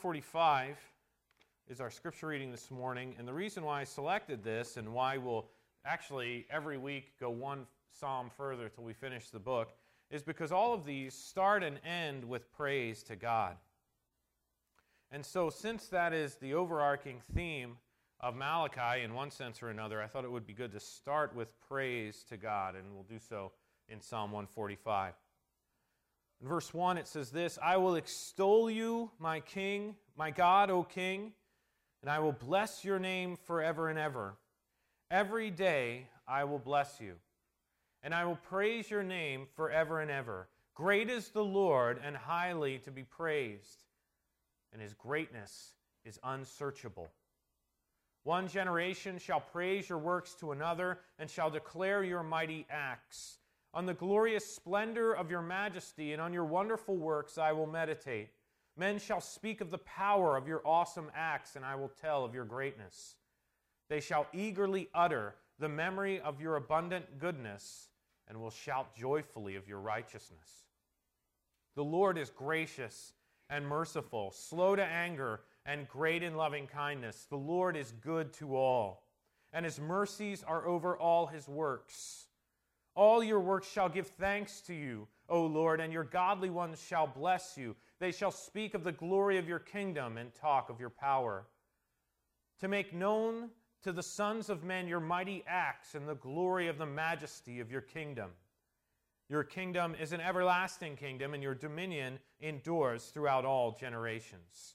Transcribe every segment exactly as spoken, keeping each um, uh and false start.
forty-five is our scripture reading this morning, and the reason why I selected this and why we'll actually every week go one psalm further till we finish the book is because all of these start and end with praise to God. And so since that is the overarching theme of Malachi in one sense or another, I thought it would be good to start with praise to God, and we'll do so in Psalm one forty-five. In verse one it says this, I will extol you, my King, my God, O King, and I will bless your name forever and ever. Every day I will bless you, and I will praise your name forever and ever. Great is the Lord, and highly to be praised, and his greatness is unsearchable. One generation shall praise your works to another, and shall declare your mighty acts. On the glorious splendor of your majesty, and on your wonderful works I will meditate. Men shall speak of the power of your awesome acts, and I will tell of your greatness. They shall eagerly utter the memory of your abundant goodness, and will shout joyfully of your righteousness. The Lord is gracious and merciful, slow to anger, and great in loving kindness. The Lord is good to all, and his mercies are over all his works. All your works shall give thanks to you, O Lord, and your godly ones shall bless you. They shall speak of the glory of your kingdom and talk of your power, to make known to the sons of men your mighty acts and the glory of the majesty of your kingdom. Your kingdom is an everlasting kingdom, and your dominion endures throughout all generations.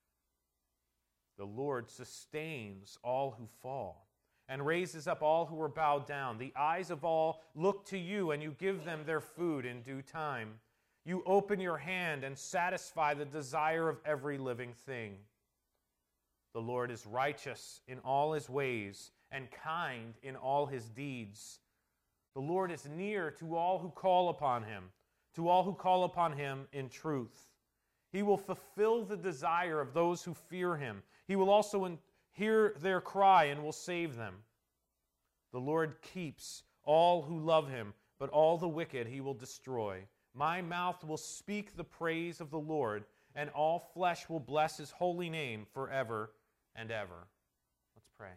The Lord sustains all who fall, and raises up all who are bowed down. The eyes of all look to you, and you give them their food in due time. You open your hand and satisfy the desire of every living thing. The Lord is righteous in all his ways, and kind in all his deeds. The Lord is near to all who call upon him, to all who call upon him in truth. He will fulfill the desire of those who fear him. He will also hear their cry and will save them. The Lord keeps all who love him, but all the wicked he will destroy. My mouth will speak the praise of the Lord, and all flesh will bless his holy name forever and ever. Let's pray.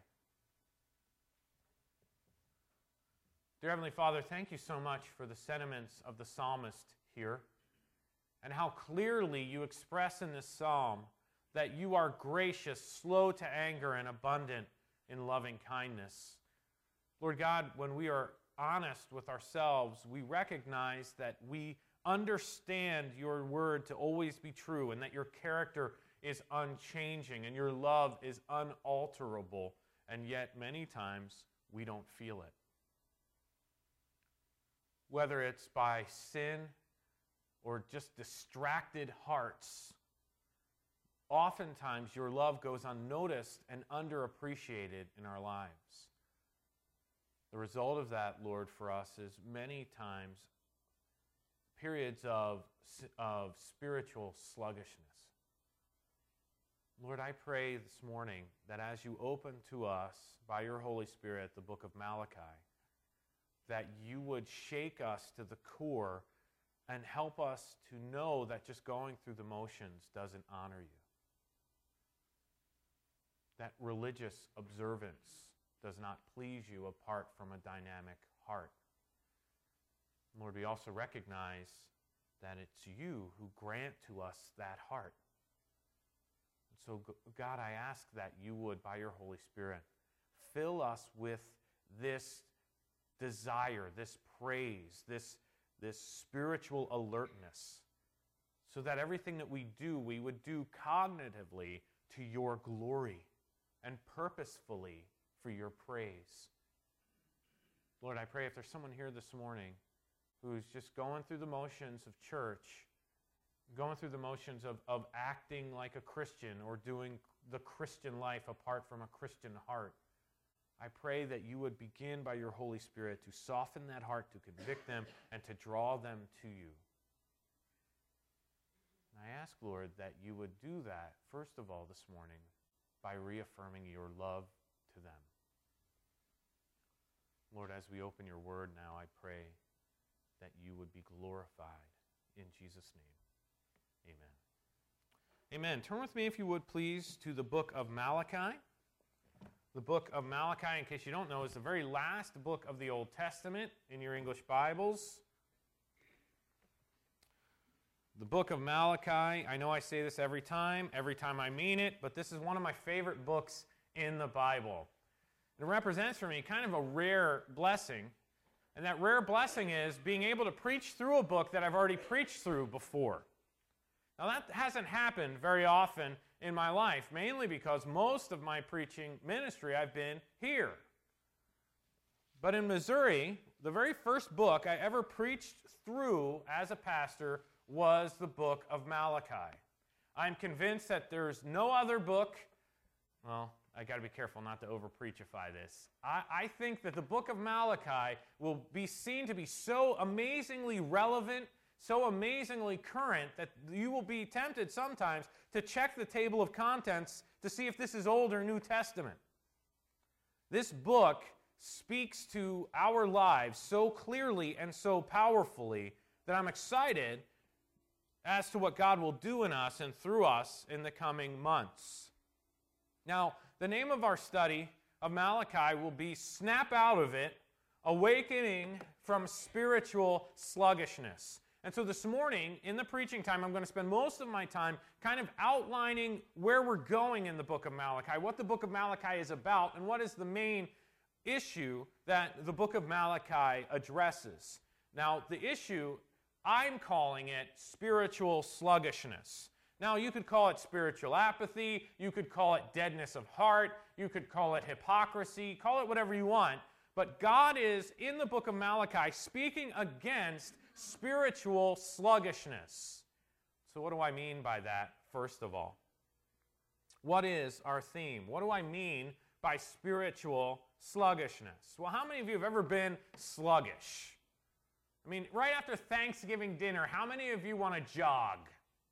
Dear Heavenly Father, thank you so much for the sentiments of the psalmist here, and how clearly you express in this psalm that you are gracious, slow to anger, and abundant in loving kindness. Lord God, when we are honest with ourselves, we recognize that we understand your word to always be true, and that your character is unchanging, and your love is unalterable, and yet many times we don't feel it. Whether it's by sin or just distracted hearts, oftentimes your love goes unnoticed and underappreciated in our lives. The result of that, Lord, for us is many times periods of, of spiritual sluggishness. Lord, I pray this morning that as you open to us by your Holy Spirit the book of Malachi, that you would shake us to the core and help us to know that just going through the motions doesn't honor you. That religious observance does not please you apart from a dynamic heart. Lord, we also recognize that it's you who grant to us that heart. And so, God, I ask that you would, by your Holy Spirit, fill us with this desire, this praise, this, this spiritual alertness, so that everything that we do, we would do cognitively to your glory and purposefully for your praise. Lord, I pray if there's someone here this morning who's just going through the motions of church, going through the motions of, of acting like a Christian or doing the Christian life apart from a Christian heart, I pray that you would begin by your Holy Spirit to soften that heart, to convict them, and to draw them to you. And I ask, Lord, that you would do that, first of all, this morning, by reaffirming your love to them. Lord, as we open your word now, I pray that you would be glorified. In Jesus' name, amen. Amen. Turn with me, if you would, please, to the book of Malachi. The book of Malachi, in case you don't know, is the very last book of the Old Testament in your English Bibles. The book of Malachi, I know I say this every time, every time I mean it, but this is one of my favorite books in the Bible. It represents for me kind of a rare blessing, and that rare blessing is being able to preach through a book that I've already preached through before. Now that hasn't happened very often in my life, mainly because most of my preaching ministry I've been here. But in Missouri, the very first book I ever preached through as a pastor was the book of Malachi. I'm convinced that there's no other book, well, I got to be careful not to over-preachify this. I, I think that the book of Malachi will be seen to be so amazingly relevant, so amazingly current, that you will be tempted sometimes to check the table of contents to see if this is Old or New Testament. This book speaks to our lives so clearly and so powerfully that I'm excited as to what God will do in us and through us in the coming months. Now, the name of our study of Malachi will be Snap Out of It, Awakening from Spiritual Sluggishness. And so this morning, in the preaching time, I'm going to spend most of my time kind of outlining where we're going in the book of Malachi, what the book of Malachi is about, and what is the main issue that the book of Malachi addresses. Now, the issue, I'm calling it spiritual sluggishness. Now, you could call it spiritual apathy, you could call it deadness of heart, you could call it hypocrisy, call it whatever you want, but God is, in the book of Malachi, speaking against spiritual sluggishness. So what do I mean by that, first of all? What is our theme? What do I mean by spiritual sluggishness? Well, how many of you have ever been sluggish? I mean, right after Thanksgiving dinner, how many of you want to jog?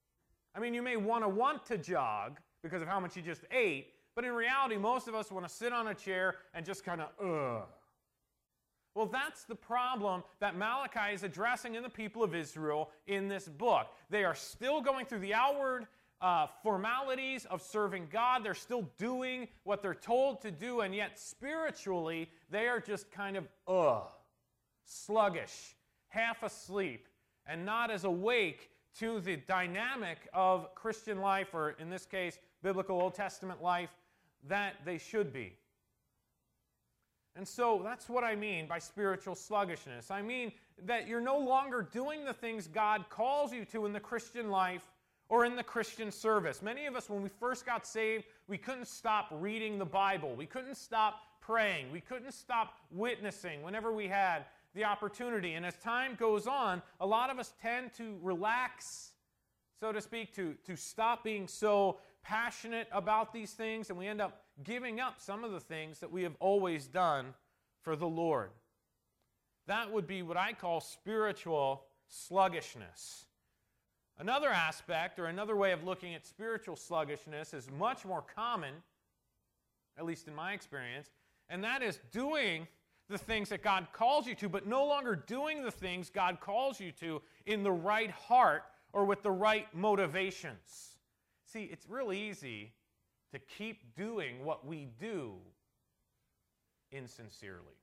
I mean, you may want to want to jog because of how much you just ate, but in reality, most of us want to sit on a chair and just kind of, ugh. Well, that's the problem that Malachi is addressing in the people of Israel in this book. They are still going through the outward uh, formalities of serving God. They're still doing what they're told to do, and yet spiritually, they are just kind of, ugh, sluggish, half asleep, and not as awake to the dynamic of Christian life, or in this case, biblical Old Testament life, that they should be. And so that's what I mean by spiritual sluggishness. I mean that you're no longer doing the things God calls you to in the Christian life or in the Christian service. Many of us, when we first got saved, we couldn't stop reading the Bible. We couldn't stop praying. We couldn't stop witnessing whenever we had the opportunity. And as time goes on, a lot of us tend to relax, so to speak, to, to stop being so passionate about these things, and we end up giving up some of the things that we have always done for the Lord. That would be what I call spiritual sluggishness. Another aspect, or another way of looking at spiritual sluggishness, is much more common, at least in my experience, and that is doing the things that God calls you to, but no longer doing the things God calls you to in the right heart or with the right motivations. See, it's really easy to keep doing what we do insincerely.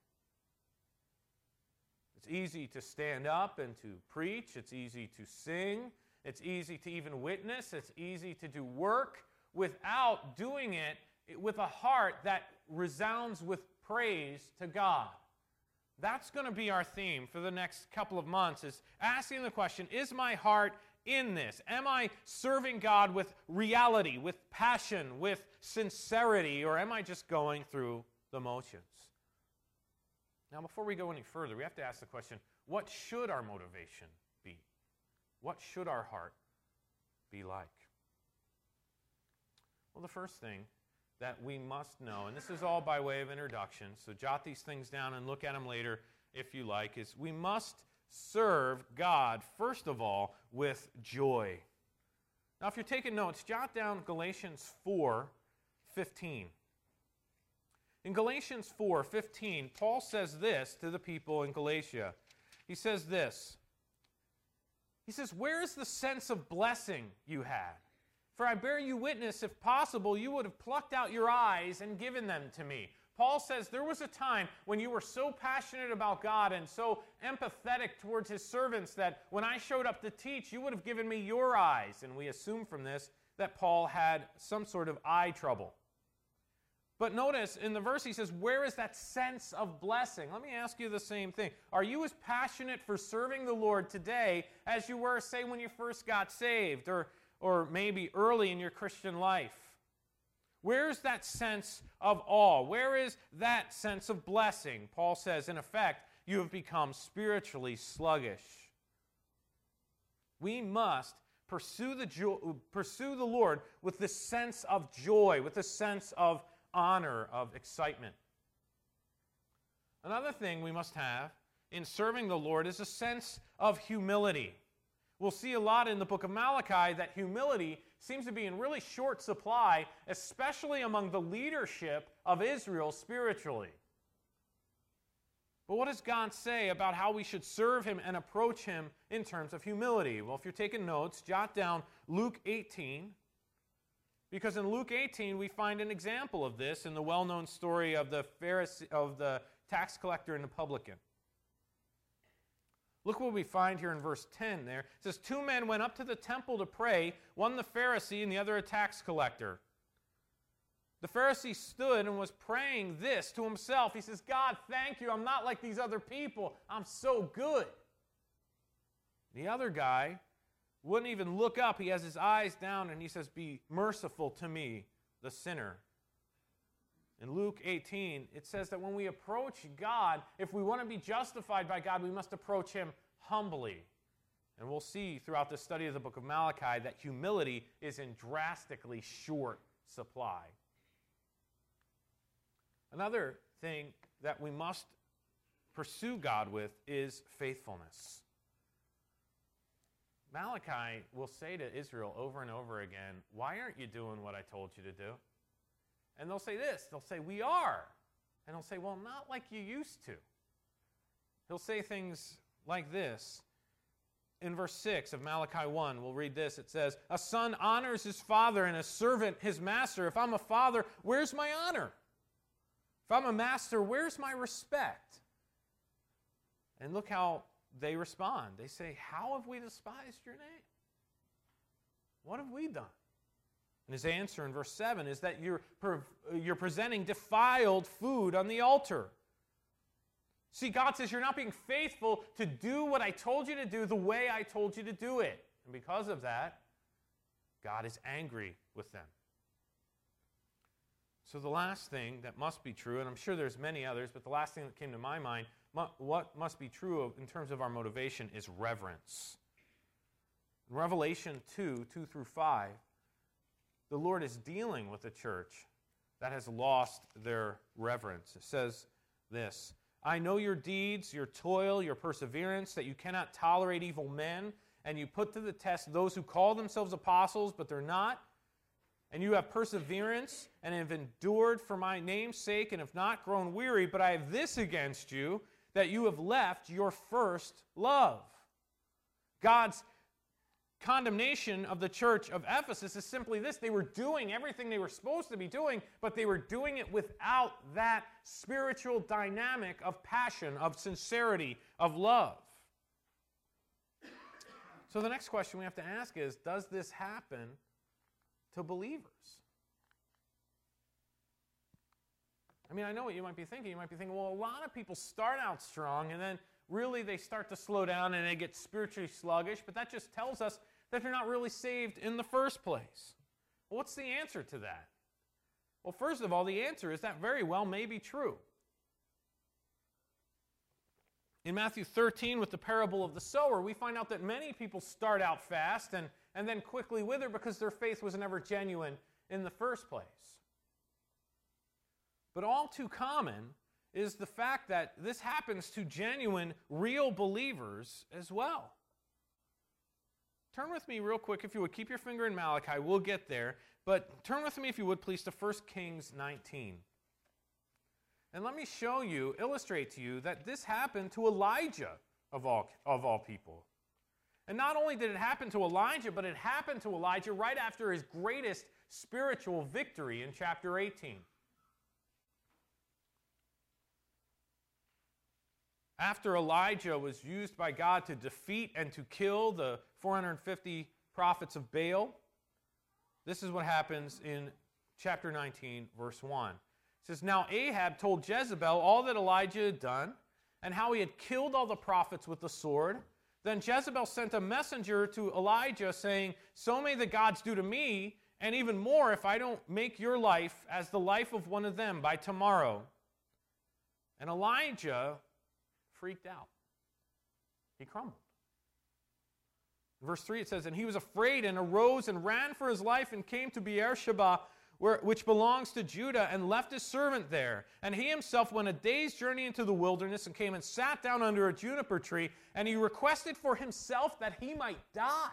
It's easy to stand up and to preach. It's easy to sing. It's easy to even witness. It's easy to do work without doing it with a heart that resounds with praise to God. That's going to be our theme for the next couple of months, is asking the question, is my heart in this? Am I serving God with reality, with passion, with sincerity, or am I just going through the motions? Now, before we go any further, we have to ask the question, what should our motivation be? What should our heart be like? Well, the first thing that we must know, and this is all by way of introduction, so jot these things down and look at them later if you like, is we must serve God, first of all, with joy. Now, if you're taking notes, jot down Galatians four fifteen. In Galatians four fifteen, Paul says this to the people in Galatia. He says this. He says, "Where is the sense of blessing you had? For I bear you witness, if possible, you would have plucked out your eyes and given them to me. Paul says there was a time when you were so passionate about God and so empathetic towards his servants that when I showed up to teach, you would have given me your eyes. And we assume from this that Paul had some sort of eye trouble. But notice in the verse he says, where is that sense of blessing? Let me ask you the same thing. Are you as passionate for serving the Lord today as you were, say, when you first got saved or, or maybe early in your Christian life? Where's that sense of awe? Where is that sense of blessing? Paul says, in effect, you have become spiritually sluggish. We must pursue the, jo- pursue the Lord with this sense of joy, with this sense of honor, of excitement. Another thing we must have in serving the Lord is a sense of humility. We'll see a lot in the book of Malachi that humility seems to be in really short supply, especially among the leadership of Israel spiritually. But what does God say about how we should serve him and approach him in terms of humility? Well, if you're taking notes, jot down Luke eighteen, because in Luke eighteen we find an example of this in the well-known story of the Pharisee, of the tax collector and the publican. Look what we find here in verse ten there. It says, two men went up to the temple to pray, one the Pharisee and the other a tax collector. The Pharisee stood and was praying this to himself. He says, God, thank you. I'm not like these other people. I'm so good. The other guy wouldn't even look up. He has his eyes down and he says, be merciful to me, the sinner. In Luke eighteen, it says that when we approach God, if we want to be justified by God, we must approach him humbly. And we'll see throughout the study of the book of Malachi that humility is in drastically short supply. Another thing that we must pursue God with is faithfulness. Malachi will say to Israel over and over again, why aren't you doing what I told you to do? And they'll say this, they'll say, we are. And he'll say, well, not like you used to. He'll say things like this. In verse six of Malachi one, we'll read this. It says, a son honors his father and a servant his master. If I'm a father, where's my honor? If I'm a master, where's my respect? And look how they respond. They say, how have we despised your name? What have we done? And his answer in verse seven is that you're, you're presenting defiled food on the altar. See, God says you're not being faithful to do what I told you to do the way I told you to do it. And because of that, God is angry with them. So the last thing that must be true, and I'm sure there's many others, but the last thing that came to my mind, what must be true of, in terms of our motivation is reverence. In Revelation two, two through five, the Lord is dealing with a church that has lost their reverence. It says this, I know your deeds, your toil, your perseverance, that you cannot tolerate evil men, and you put to the test those who call themselves apostles, but they're not. And you have perseverance and have endured for my name's sake and have not grown weary, but I have this against you, that you have left your first love. God's condemnation of the church of Ephesus is simply this. They were doing everything they were supposed to be doing, but they were doing it without that spiritual dynamic of passion, of sincerity, of love. So the next question we have to ask is, does this happen to believers? I mean, I know what you might be thinking. You might be thinking, well, a lot of people start out strong, and then really they start to slow down and they get spiritually sluggish, but that just tells us that they're not really saved in the first place. Well, what's the answer to that? Well, first of all, the answer is that very well may be true. In Matthew thirteen, with the parable of the sower, we find out that many people start out fast and, and then quickly wither because their faith was never genuine in the first place. But all too common is the fact that this happens to genuine, real believers as well. Turn with me real quick, if you would. Keep your finger in Malachi. We'll get there. But turn with me, if you would, please, to First Kings nineteen. And let me show you, illustrate to you, that this happened to Elijah of all, of all people. And not only did it happen to Elijah, but it happened to Elijah right after his greatest spiritual victory in chapter eighteen. After Elijah was used by God to defeat and to kill the four hundred fifty prophets of Baal, this is what happens in chapter nineteen, verse one. It says, "Now Ahab told Jezebel all that Elijah had done, and how he had killed all the prophets with the sword. Then Jezebel sent a messenger to Elijah, saying, 'So may the gods do to me, and even more if I don't make your life as the life of one of them by tomorrow.' And Elijah freaked out. He crumbled. In verse three it says, "And he was afraid and arose and ran for his life and came to Beersheba, where, which belongs to Judah, and left his servant there. And he himself went a day's journey into the wilderness and came and sat down under a juniper tree, and he requested for himself that he might die.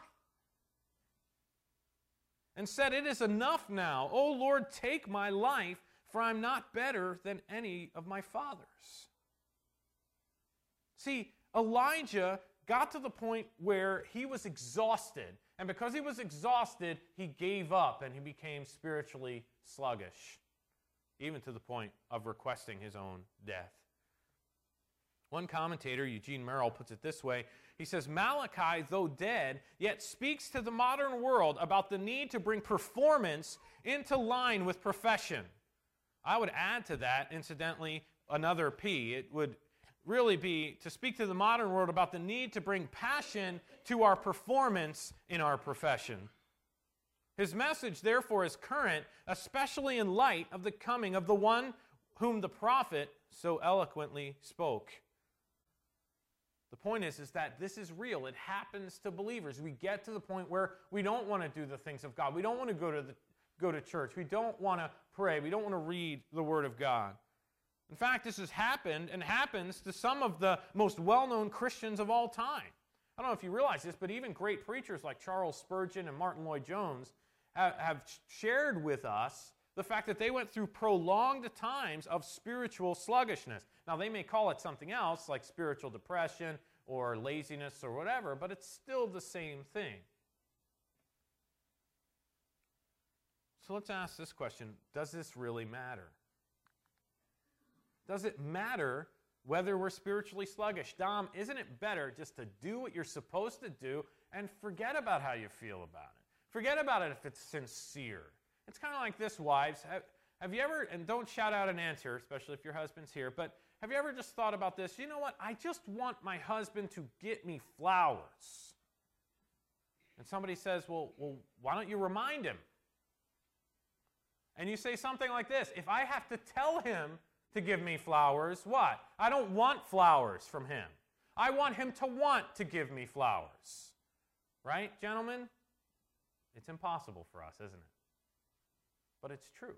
And said, 'It is enough now. O Lord, take my life, for I am not better than any of my fathers.'" See, Elijah got to the point where he was exhausted. And because he was exhausted, he gave up and he became spiritually sluggish, even to the point of requesting his own death. One commentator, Eugene Merrill, puts it this way. He says, "Malachi, though dead, yet speaks to the modern world about the need to bring performance into line with profession." I would add to that, incidentally, another P. It would really be to speak to the modern world about the need to bring passion to our performance in our profession. His message, therefore, is current, especially in light of the coming of the one whom the prophet so eloquently spoke. The point is, is that this is real. It happens to believers. We get to the point where we don't want to do the things of God. We don't want to go to the, go to church. We don't want to pray. We don't want to read the Word of God. In fact, this has happened and happens to some of the most well-known Christians of all time. I don't know if you realize this, but even great preachers like Charles Spurgeon and Martin Lloyd-Jones have, have shared with us the fact that they went through prolonged times of spiritual sluggishness. Now, they may call it something else, like spiritual depression or laziness or whatever, but it's still the same thing. So let's ask this question: does this really matter? Does it matter whether we're spiritually sluggish? Dom, isn't it better just to do what you're supposed to do and forget about how you feel about it? Forget about it if it's sincere. It's kind of like this, wives. Have, have you ever, and don't shout out an answer, especially if your husband's here, but have you ever just thought about this? You know what? I just want my husband to get me flowers. And somebody says, well, well, why don't you remind him? And you say something like this: if I have to tell him to give me flowers, what? I don't want flowers from him. I want him to want to give me flowers. Right, gentlemen? It's impossible for us, isn't it? But it's true.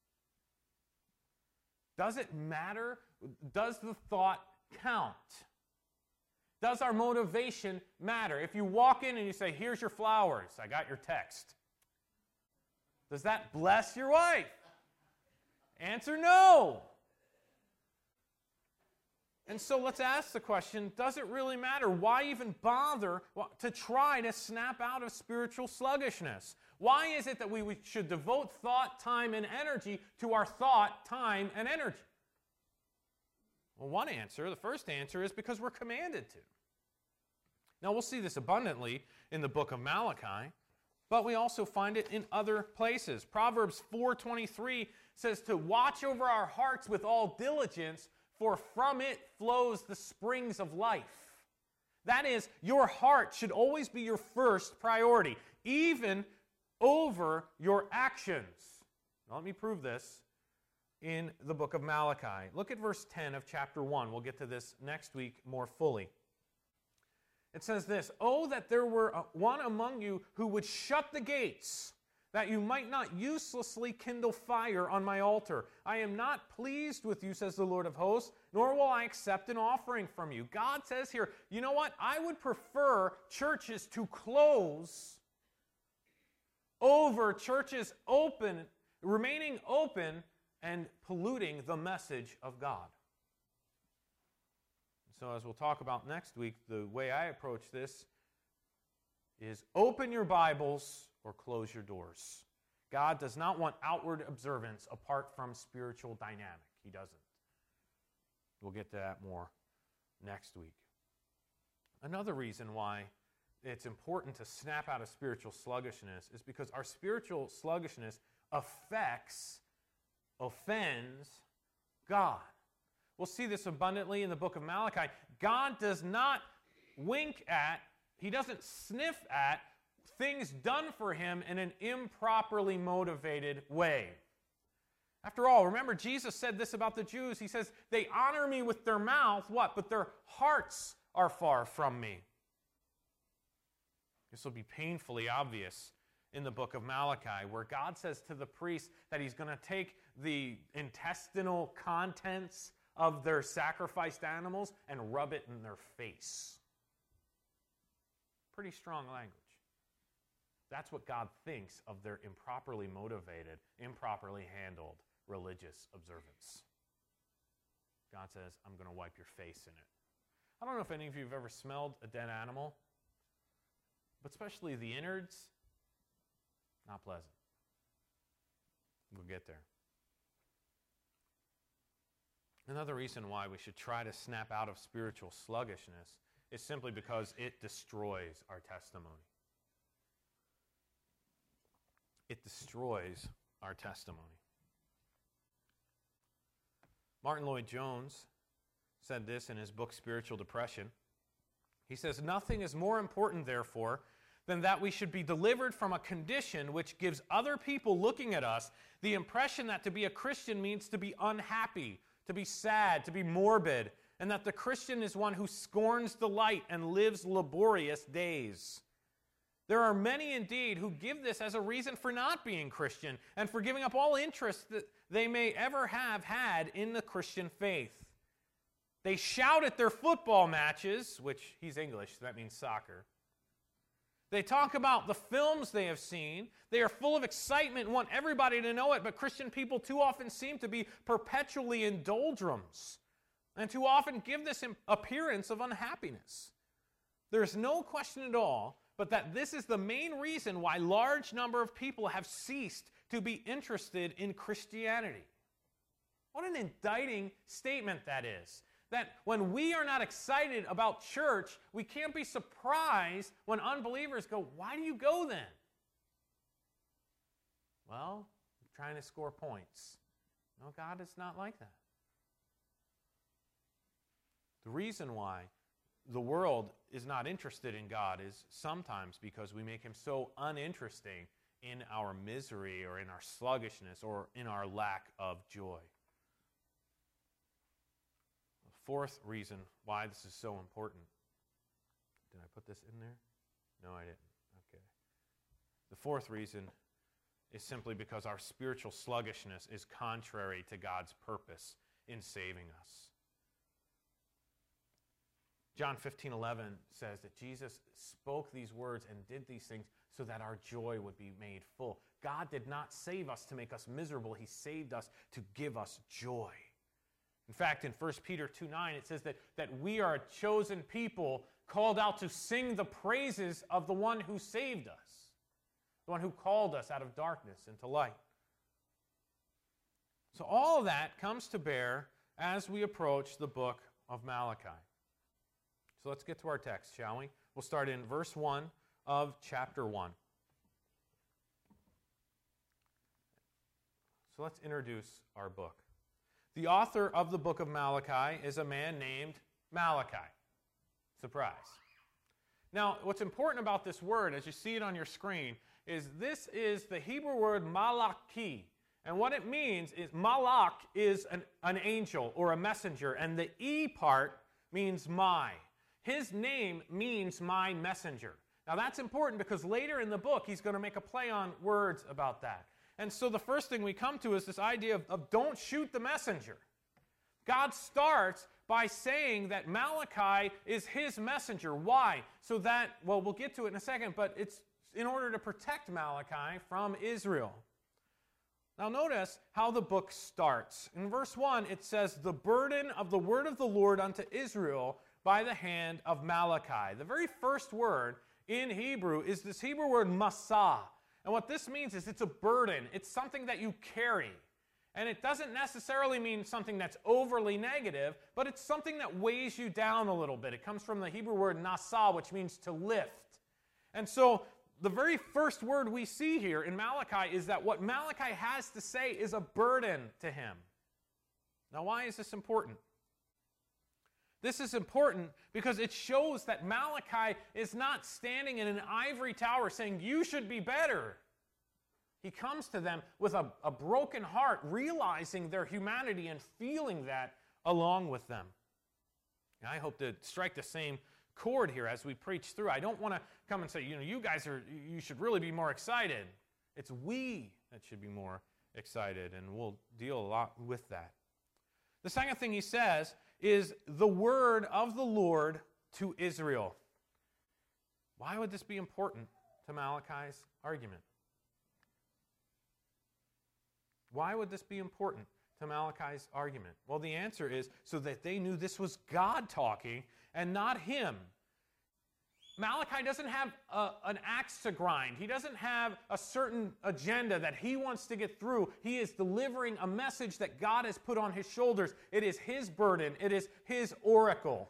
Does it matter? Does the thought count? Does our motivation matter? If you walk in and you say, "Here's your flowers, I got your text," does that bless your wife? Answer no. And so let's ask the question, does it really matter? Why even bother to try to snap out of spiritual sluggishness? Why is it that we should devote thought, time, and energy to our thought, time, and energy? Well, one answer, the first answer, is because we're commanded to. Now, we'll see this abundantly in the book of Malachi, but we also find it in other places. Proverbs four twenty-three says to watch over our hearts with all diligence, for from it flows the springs of life. That is, your heart should always be your first priority, even over your actions. Now, let me prove this in the book of Malachi. Look at verse ten of chapter one. We'll get to this next week more fully. It says this: "Oh, that there were one among you who would shut the gates, that you might not uselessly kindle fire on my altar. I am not pleased with you, says the Lord of hosts, nor will I accept an offering from you." God says here, you know what? I would prefer churches to close over churches open, remaining open and polluting the message of God. So as we'll talk about next week, the way I approach this is open your Bibles or close your doors. God does not want outward observance apart from spiritual dynamic. He doesn't. We'll get to that more next week. Another reason why it's important to snap out of spiritual sluggishness is because our spiritual sluggishness affects, offends God. We'll see this abundantly in the book of Malachi. God does not wink at, he doesn't sniff at things done for him in an improperly motivated way. After all, remember Jesus said this about the Jews. He says, they honor me with their mouth, what? But their hearts are far from me. This will be painfully obvious in the book of Malachi, where God says to the priests that he's going to take the intestinal contents of their sacrificed animals and rub it in their face. Pretty strong language. That's what God thinks of their improperly motivated, improperly handled religious observance. God says, I'm going to wipe your face in it. I don't know if any of you have ever smelled a dead animal, but especially the innards, not pleasant. We'll get there. Another reason why we should try to snap out of spiritual sluggishness is simply because it destroys our testimony. It destroys our testimony. Martin Lloyd-Jones said this in his book, Spiritual Depression. He says, nothing is more important, therefore, than that we should be delivered from a condition which gives other people looking at us the impression that to be a Christian means to be unhappy, to be sad, to be morbid, and that the Christian is one who scorns the light and lives laborious days. There are many indeed who give this as a reason for not being Christian and for giving up all interest that they may ever have had in the Christian faith. They shout at their football matches, which he's English, so that means soccer. They talk about the films they have seen. They are full of excitement and want everybody to know it, but Christian people too often seem to be perpetually in doldrums and too often give this appearance of unhappiness. There's no question at all but that this is the main reason why large number of people have ceased to be interested in Christianity. What an indicting statement that is. That when we are not excited about church, we can't be surprised when unbelievers go, why do you go then? Well, I'm trying to score points. No, God is not like that. The reason why the world is not interested in God is sometimes because we make him so uninteresting in our misery or in our sluggishness or in our lack of joy. The fourth reason why this is so important. Did I put this in there? No, I didn't. Okay. The fourth reason is simply because our spiritual sluggishness is contrary to God's purpose in saving us. John fifteen eleven says that Jesus spoke these words and did these things so that our joy would be made full. God did not save us to make us miserable. He saved us to give us joy. In fact, in First Peter two nine, it says that, that we are a chosen people called out to sing the praises of the one who saved us, the one who called us out of darkness into light. So all of that comes to bear as we approach the book of Malachi. So let's get to our text, shall we? We'll start in verse one of chapter one. So let's introduce our book. The author of the book of Malachi is a man named Malachi. Surprise. Now, what's important about this word, as you see it on your screen, is this is the Hebrew word malachi. And what it means is malak is an, an angel or a messenger, and the E part means my. His name means my messenger. Now that's important because later in the book he's going to make a play on words about that. And so the first thing we come to is this idea of, of don't shoot the messenger. God starts by saying that Malachi is his messenger. Why? So that, well, we'll get to it in a second, but it's in order to protect Malachi from Israel. Now notice how the book starts. In verse one it says, the burden of the word of the Lord unto Israel by the hand of Malachi. The very first word in Hebrew is this Hebrew word masah. And what this means is it's a burden. It's something that you carry. And it doesn't necessarily mean something that's overly negative, but it's something that weighs you down a little bit. It comes from the Hebrew word nasah, which means to lift. And so the very first word we see here in Malachi is that what Malachi has to say is a burden to him. Now, why is this important? This is important because it shows that Malachi is not standing in an ivory tower saying, you should be better. He comes to them with a, a broken heart, realizing their humanity and feeling that along with them. And I hope to strike the same chord here as we preach through. I don't want to come and say, you know, you guys are, you should really be more excited. It's we that should be more excited, and we'll deal a lot with that. The second thing he says is the word of the Lord to Israel. Why would this be important to Malachi's argument? Why would this be important to Malachi's argument? Well, the answer is so that they knew this was God talking and not him. Malachi doesn't have a, an axe to grind. He doesn't have a certain agenda that he wants to get through. He is delivering a message that God has put on his shoulders. It is his burden. It is his oracle.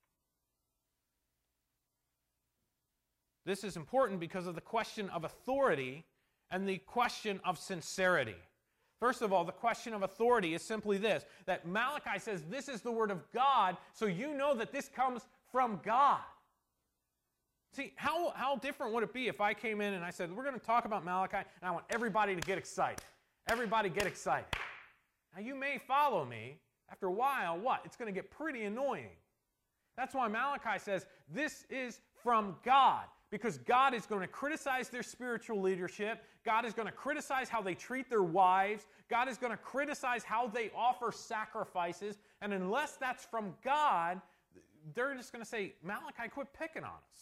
This is important because of the question of authority and the question of sincerity. First of all, the question of authority is simply this, that Malachi says this is the word of God, so you know that this comes from God. See, how, how different would it be if I came in and I said, we're going to talk about Malachi, and I want everybody to get excited. Everybody get excited. Now, you may follow me. After a while, what? It's going to get pretty annoying. That's why Malachi says this is from God, because God is going to criticize their spiritual leadership. God is going to criticize how they treat their wives. God is going to criticize how they offer sacrifices. And unless that's from God, they're just going to say, Malachi, quit picking on us.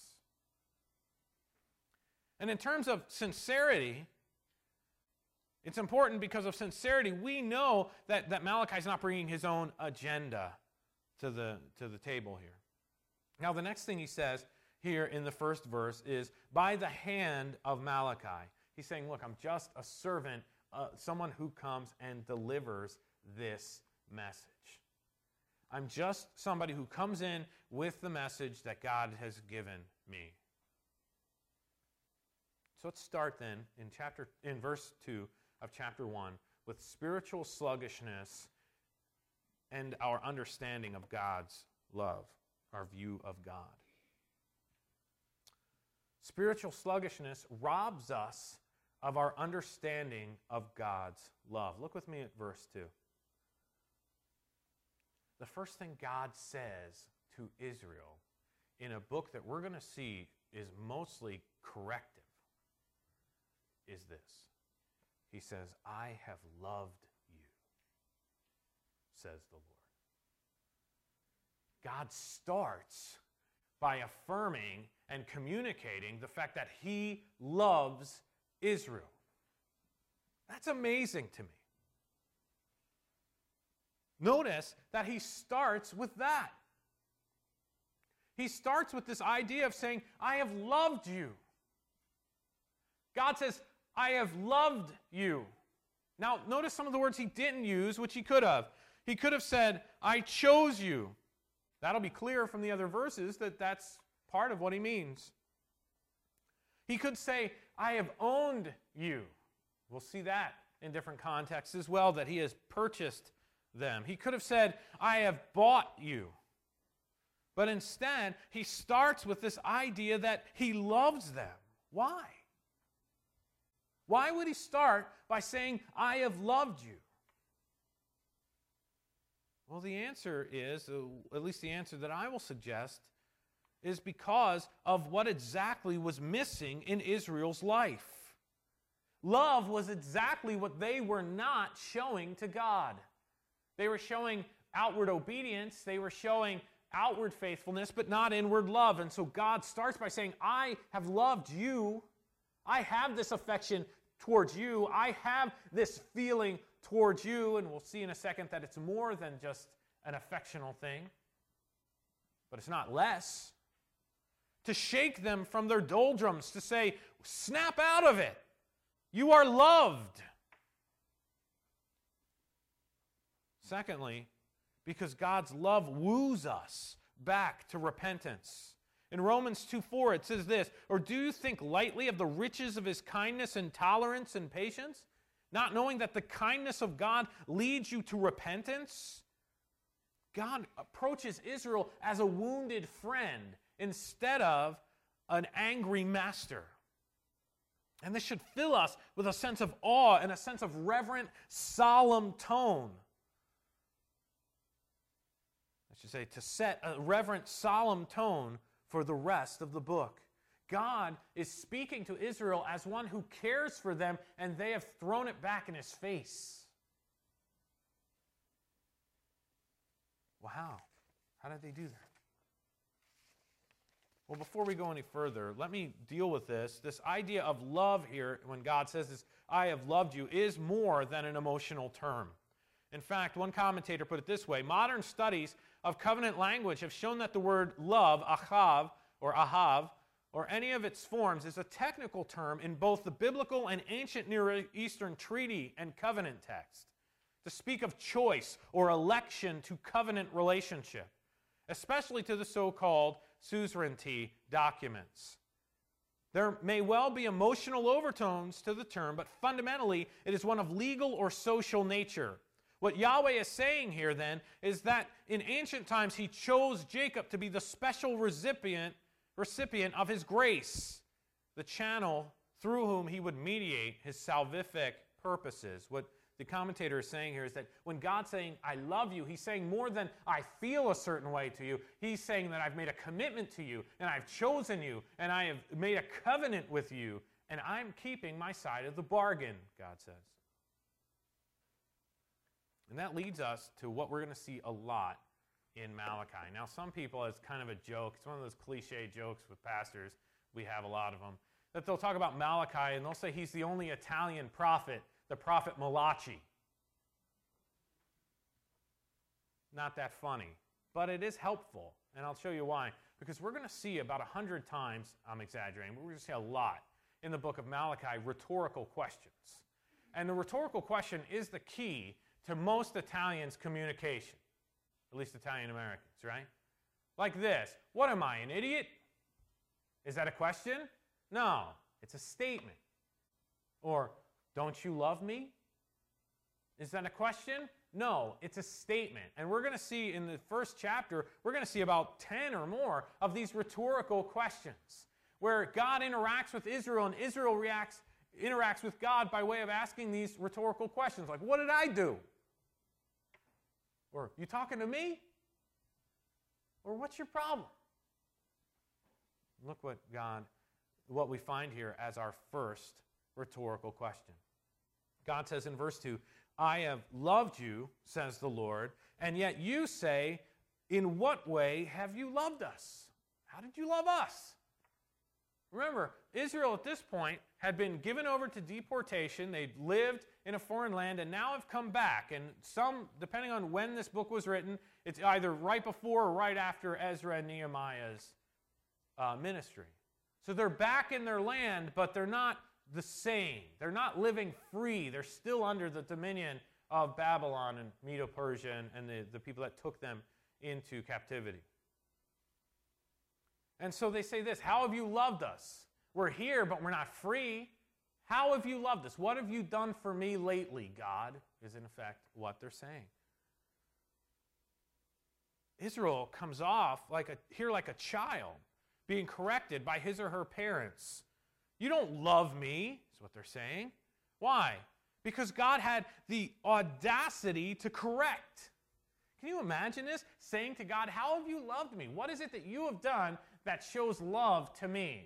And in terms of sincerity, it's important because of sincerity. We know that, that Malachi is not bringing his own agenda to the, to the table here. Now, the next thing he says here in the first verse is, by the hand of Malachi. He's saying, look, I'm just a servant, uh, someone who comes and delivers this message. I'm just somebody who comes in with the message that God has given me. So let's start then in chapter in verse two of chapter one with spiritual sluggishness and our understanding of God's love, our view of God. Spiritual sluggishness robs us of our understanding of God's love. Look with me at verse two. The first thing God says to Israel in a book that we're going to see is mostly corrective is this. He says, I have loved you, says the Lord. God starts by affirming and communicating the fact that he loves Israel. That's amazing to me. Notice that he starts with that. He starts with this idea of saying, I have loved you. God says, I have loved you. Now, notice some of the words he didn't use, which he could have. He could have said, I chose you. That'll be clear from the other verses that that's part of what he means. He could say, I have owned you. We'll see that in different contexts as well, that he has purchased them. He could have said, I have bought you. But instead, he starts with this idea that he loves them. Why? Why would he start by saying, I have loved you? Well, the answer is, uh, at least the answer that I will suggest, is because of what exactly was missing in Israel's life. Love was exactly what they were not showing to God. They were showing outward obedience, they were showing outward faithfulness, but not inward love. And so God starts by saying, I have loved you. I have this affection towards you. I have this feeling towards you. And we'll see in a second that it's more than just an affectional thing. But it's not less. to shake them from their doldrums, to say, snap out of it. You are loved. Secondly, because God's love woos us back to repentance. In Romans two four, it says this, or do you think lightly of the riches of his kindness and tolerance and patience, not knowing that the kindness of God leads you to repentance? God approaches Israel as a wounded friend instead of an angry master. And this should fill us with a sense of awe and a sense of reverent, solemn tone. I should say, to set a reverent, solemn tone for the rest of the book. God is speaking to Israel as one who cares for them, and they have thrown it back in his face. Wow. How did they do that? Well, before we go any further, let me deal with this. This idea of love here, when God says this, I have loved you, is more than an emotional term. In fact, one commentator put it this way, modern studies of covenant language have shown that the word love, achav, or ahav, or any of its forms, is a technical term in both the biblical and ancient Near Eastern treaty and covenant text, to speak of choice or election to covenant relationship, especially to the so-called suzerainty documents. There may well be emotional overtones to the term, but fundamentally it is one of legal or social nature. What Yahweh is saying here then is that in ancient times he chose Jacob to be the special recipient, recipient of his grace, the channel through whom he would mediate his salvific purposes. What the commentator is saying here is that when God's saying, I love you, he's saying more than I feel a certain way to you. He's saying that I've made a commitment to you, and I've chosen you, and I have made a covenant with you, and I'm keeping my side of the bargain, God says. And that leads us to what we're going to see a lot in Malachi. Now, some people, it's kind of a joke. It's one of those cliche jokes with pastors. We have a lot of them. That they'll talk about Malachi, and they'll say he's the only Italian prophet, the prophet Malachi. Not that funny, but it is helpful, and I'll show you why. Because we're going to see about a hundred times, I'm exaggerating, but we're going to see a lot in the book of Malachi, rhetorical questions. And the rhetorical question is the key to most Italians' communication, at least Italian Americans, right? Like this, what am I, an idiot? Is that a question? No, it's a statement. Or, don't you love me? Is that a question? No, it's a statement. And we're going to see in the first chapter, we're going to see about ten or more of these rhetorical questions where God interacts with Israel and Israel reacts, interacts with God by way of asking these rhetorical questions like, what did I do? Or, you talking to me? Or, what's your problem? Look what God, what we find here as our first rhetorical question. God says in verse two, I have loved you, says the Lord, and yet you say, in what way have you loved us? How did you love us? Remember, Israel at this point had been given over to deportation. They'd lived in a foreign land and now have come back. And some, depending on when this book was written, it's either right before or right after Ezra and Nehemiah's uh, ministry. So they're back in their land, but they're not the same. They're not living free. They're still under the dominion of Babylon and Medo-Persia and, and the, the people that took them into captivity. And so they say this, how have you loved us? We're here, but we're not free. How have you loved us? What have you done for me lately, God? Is in effect what they're saying. Israel comes off like a, here like a child being corrected by his or her parents. You don't love me, is what they're saying. Why? Because God had the audacity to correct. Can you imagine this? Saying to God, how have you loved me? What is it that you have done that shows love to me?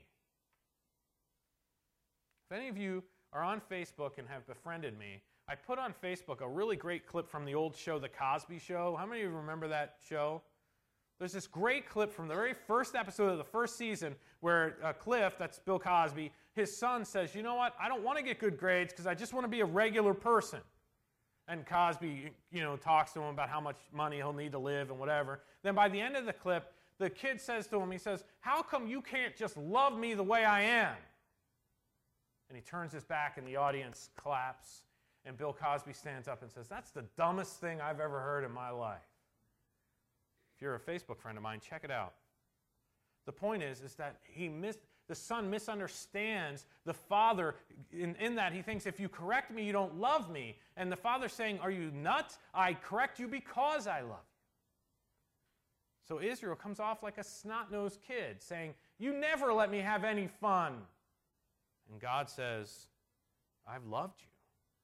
If any of you are on Facebook and have befriended me, I put on Facebook a really great clip from the old show, The Cosby Show. How many of you remember that show? There's this great clip from the very first episode of the first season where uh, Cliff, that's Bill Cosby, his son says, you know what, I don't want to get good grades because I just want to be a regular person. And Cosby, you know, talks to him about how much money he'll need to live and whatever. Then by the end of the clip, the kid says to him, he says, how come you can't just love me the way I am? And he turns his back and the audience claps. And Bill Cosby stands up and says, that's the dumbest thing I've ever heard in my life. If you're a Facebook friend of mine, check it out. The point is, is that he mis- the son misunderstands the father in, in that he thinks, if you correct me, you don't love me. And the father's saying, are you nuts? I correct you because I love you. So Israel comes off like a snot-nosed kid saying, you never let me have any fun. And God says, I've loved you.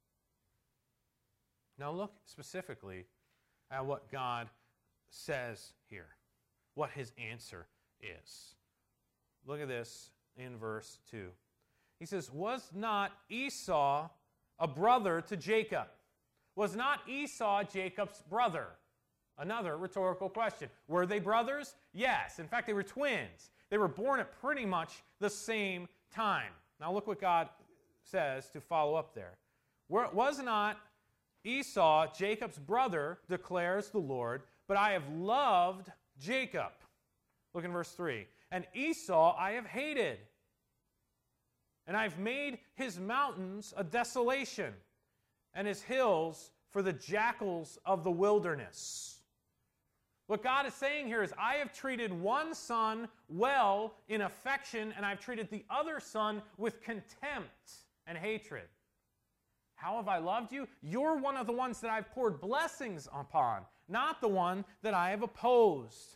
Now look specifically at what God says here, what his answer is. Look at this in verse two. He says, was not Esau a brother to Jacob? Was not Esau Jacob's brother? Another rhetorical question. Were they brothers? Yes. In fact, they were twins. They were born at pretty much the same time. Now look what God says to follow up there. Was not Esau Jacob's brother, declares the Lord, but I have loved Jacob. Look in verse three. And Esau I have hated, and I've made his mountains a desolation, and his hills for the jackals of the wilderness. What God is saying here is, I have treated one son well in affection, and I've treated the other son with contempt and hatred. How have I loved you? You're one of the ones that I've poured blessings upon, not the one that I have opposed.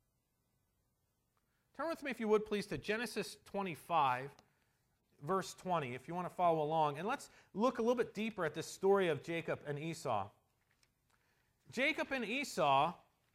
Turn with me, if you would, please, to Genesis twenty-five, verse twenty, if you want to follow along. And let's look a little bit deeper at this story of Jacob and Esau. Jacob and Esau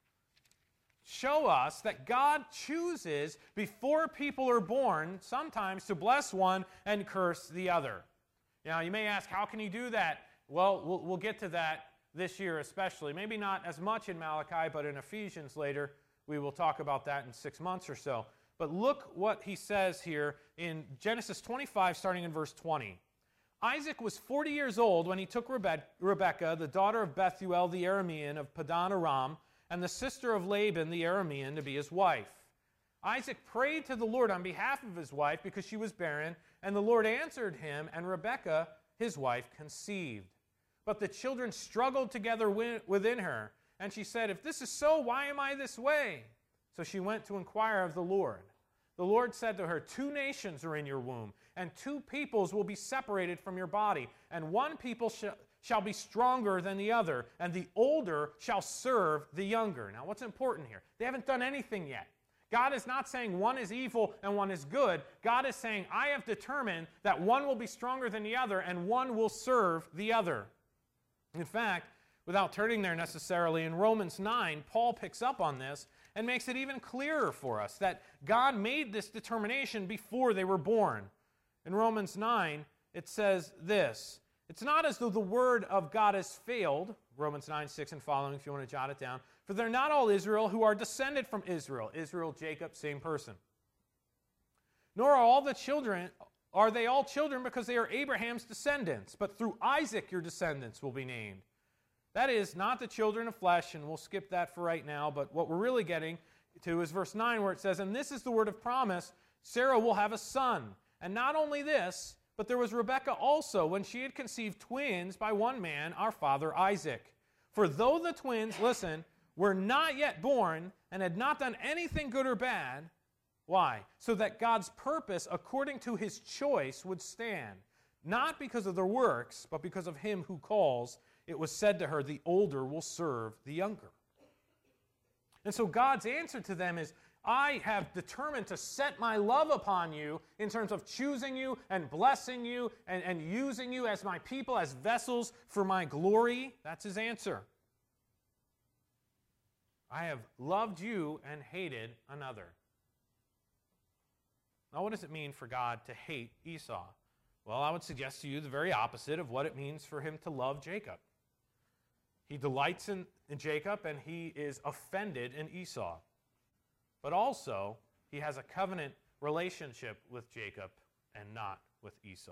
show us that God chooses, before people are born, sometimes to bless one and curse the other. Now, you may ask, how can he do that? Well, we'll, we'll get to that this year especially. Maybe not as much in Malachi, but in Ephesians later. We will talk about that in six months or so. But look what he says here in Genesis twenty-five, starting in verse twenty. Isaac was forty years old when he took Rebe- Rebekah, the daughter of Bethuel the Aramean of Padan Aram, and the sister of Laban the Aramean, to be his wife. Isaac prayed to the Lord on behalf of his wife because she was barren, and the Lord answered him, and Rebekah, his wife, conceived. But the children struggled together within her, and she said, if this is so, why am I this way? So she went to inquire of the Lord. The Lord said to her, two nations are in your womb, and two peoples will be separated from your body, and one people sh- shall be stronger than the other, and the older shall serve the younger. Now, what's important here? They haven't done anything yet. God is not saying one is evil and one is good. God is saying, I have determined that one will be stronger than the other, and one will serve the other. In fact, without turning there necessarily, in Romans nine, Paul picks up on this and makes it even clearer for us that God made this determination before they were born. In Romans nine, it says this, it's not as though the word of God has failed, Romans nine, six and following, if you want to jot it down, for they're not all Israel who are descended from Israel. Israel, Jacob, same person. Nor are all the children, are they all children because they are Abraham's descendants, but through Isaac your descendants will be named. That is, not the children of flesh, and we'll skip that for right now, but what we're really getting to is verse nine, where it says, and this is the word of promise, Sarah will have a son. And not only this, but there was Rebekah also, when she had conceived twins by one man, our father Isaac. For though the twins, listen, were not yet born, and had not done anything good or bad, why? So that God's purpose, according to his choice, would stand. Not because of their works, but because of him who calls. It was said to her, the older will serve the younger. And so God's answer to them is, I have determined to set my love upon you in terms of choosing you and blessing you and, and using you as my people, as vessels for my glory. That's his answer. I have loved you and hated another. Now, what does it mean for God to hate Esau? Well, I would suggest to you the very opposite of what it means for him to love Jacob. He delights in, in Jacob, and he is offended in Esau. But also, he has a covenant relationship with Jacob and not with Esau.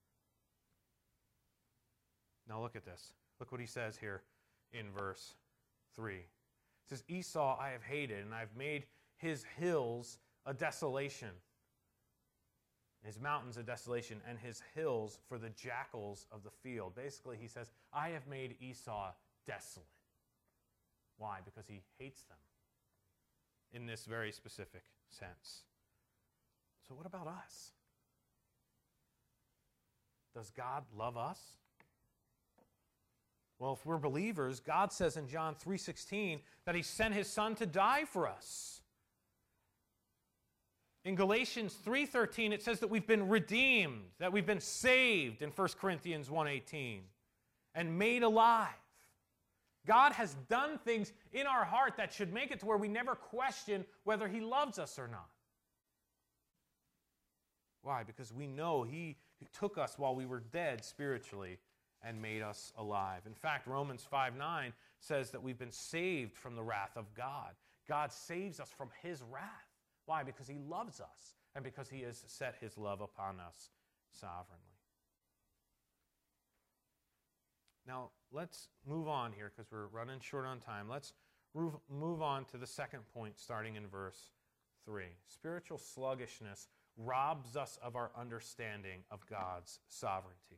Now look at this. Look what he says here in verse three. It says, Esau I have hated, and I've made his hills a desolation, his mountains a desolation, and his hills for the jackals of the field. Basically, he says, I have made Esau desolate. Why? Because he hates them in this very specific sense. So what about us? Does God love us? Well, if we're believers, God says in John three sixteen that he sent his son to die for us. In Galatians three thirteen, it says that we've been redeemed, that we've been saved in First Corinthians one eighteen, and made alive. God has done things in our heart that should make it to where we never question whether he loves us or not. Why? Because we know he took us while we were dead spiritually and made us alive. In fact, Romans five nine says that we've been saved from the wrath of God. God saves us from his wrath. Why? Because he loves us and because he has set his love upon us sovereignly. Now, let's move on here because we're running short on time. Let's move on to the second point starting in verse three. Spiritual sluggishness robs us of our understanding of God's sovereignty.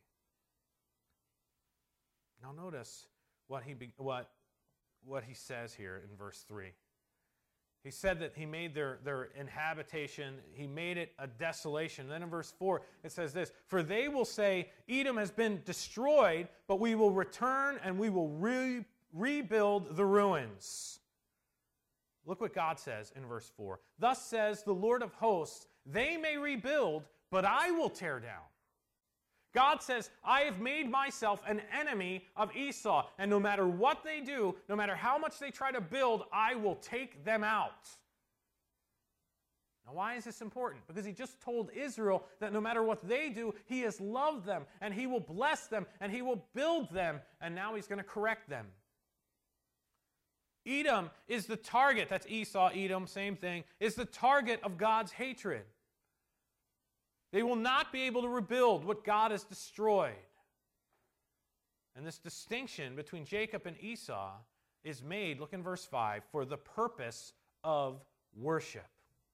Now notice what he, what, what he says here in verse three. He said that he made their, their inhabitation, he made it a desolation. Then in verse four, it says this, for they will say, Edom has been destroyed, but we will return and we will re- rebuild the ruins. Look what God says in verse four. Thus says the Lord of hosts, they may rebuild, but I will tear down. God says, I have made myself an enemy of Esau, and no matter what they do, no matter how much they try to build, I will take them out. Now, why is this important? Because he just told Israel that no matter what they do, he has loved them, and he will bless them, and he will build them, and now he's going to correct them. Edom is the target, that's Esau, Edom, same thing, is the target of God's hatred. They will not be able to rebuild what God has destroyed. And this distinction between Jacob and Esau is made, look in verse five, for the purpose of worship.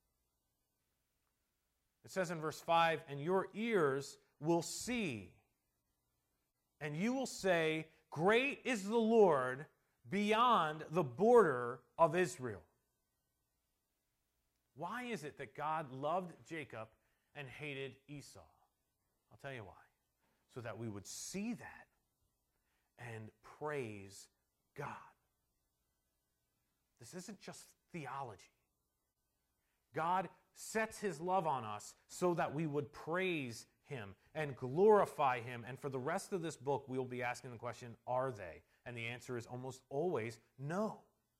It says in verse five, and your ears will see, and you will say, great is the Lord beyond the border of Israel. Why is it that God loved Jacob and hated Esau? I'll tell you why. So that we would see that and praise God. This isn't just theology. God sets his love on us so that we would praise him and glorify him. And for the rest of this book, we'll be asking the question, are they? And the answer is almost always no.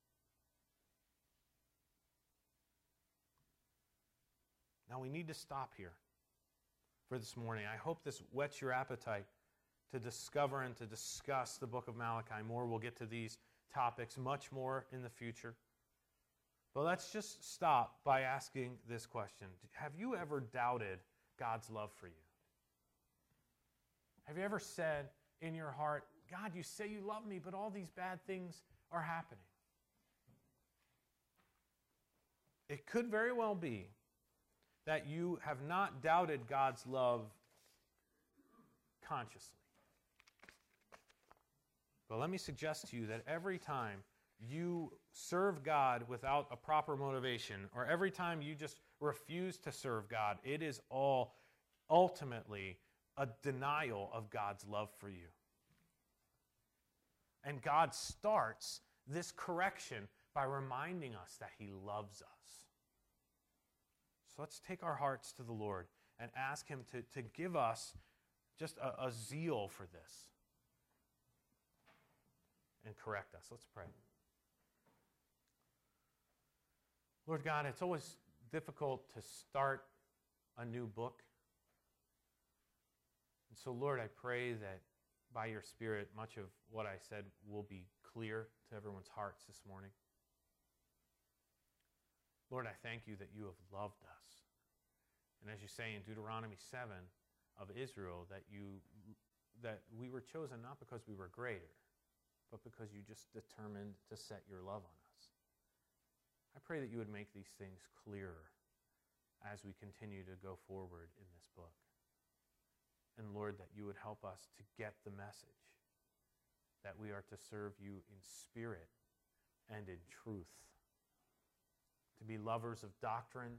Now, we need to stop here for this morning. I hope this whets your appetite to discover and to discuss the book of Malachi more. We'll get to these topics much more in the future. But let's just stop by asking this question. Have you ever doubted God's love for you? Have you ever said in your heart, God, you say you love me, but all these bad things are happening? It could very well be that you have not doubted God's love consciously. But let me suggest to you that every time you serve God without a proper motivation, or every time you just refuse to serve God, it is all ultimately a denial of God's love for you. And God starts this correction by reminding us that he loves us. So let's take our hearts to the Lord and ask him to, to give us just a, a zeal for this and correct us. Let's pray. Lord God, it's always difficult to start a new book. And so, Lord, I pray that by your Spirit, much of what I said will be clear to everyone's hearts this morning. Lord, I thank you that you have loved us. And as you say in Deuteronomy seven of Israel, that you that we were chosen not because we were greater, but because you just determined to set your love on us. I pray that you would make these things clearer as we continue to go forward in this book. And Lord, that you would help us to get the message that we are to serve you in spirit and in truth, to be lovers of doctrine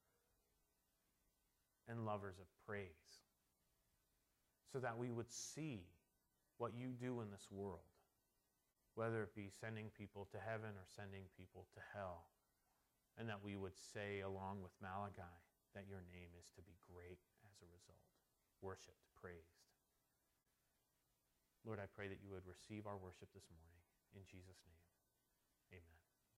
and lovers of praise, so that we would see what you do in this world, whether it be sending people to heaven or sending people to hell, and that we would say, along with Malachi, that your name is to be great as a result, worshipped, praised. Lord, I pray that you would receive our worship this morning. In Jesus' name, amen.